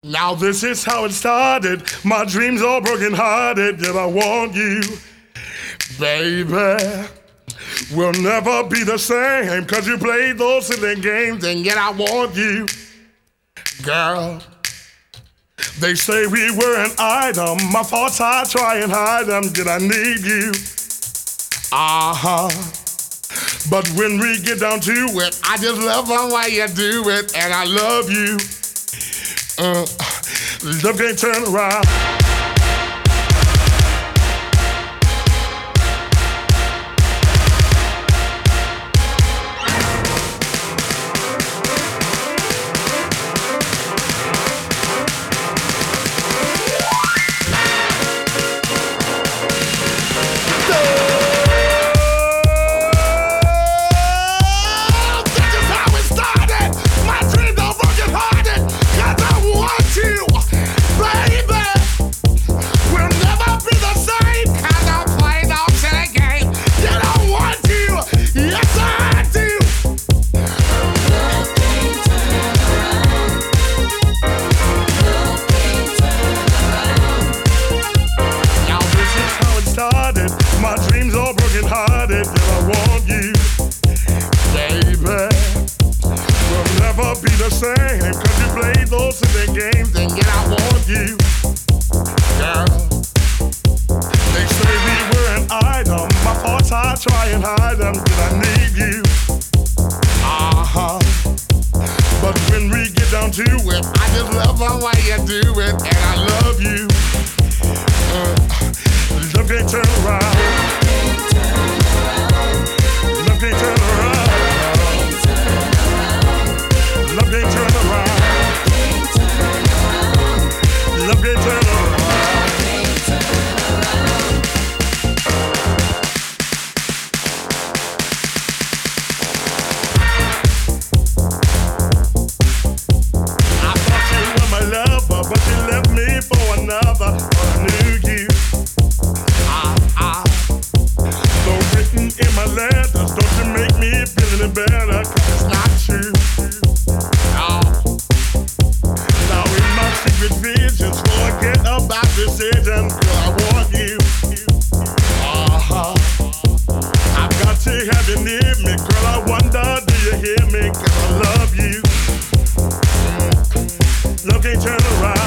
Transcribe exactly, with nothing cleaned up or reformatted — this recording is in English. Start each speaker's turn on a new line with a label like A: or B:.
A: Now this is how it started. My dreams all broken hearted. Did I want you, baby? We'll never be the same, cause you played those silly games, and yet I want you, girl. They say we were an item. My faults, I try and hide them. Did I need you? Uh-huh. But when we get down to it, I just love the way you do it, and I love you. Uh, love can't turn around. My dreams all broken hearted, and I want you, baby. We'll never be the same, cause you played those silly games, and yet I want you, girl. They say we were an item. My faults, I try and hide them. Did I need you? Uh-huh. But when we get down to it, I just love the way you do it, and I love you. Uh, love can't turn around. Love can't turn around. Love can't turn around. Love can't turn around. I thought you were my lover, but you left me for another. I knew you. In my letters, don't you make me feel any better, cause it's not true. No. Now in my secret visions, forget about decisions, girl, I want you. Uh-huh. I've got to have you near me, girl, I wonder, do you hear me, cause I love you. Love can't turn around.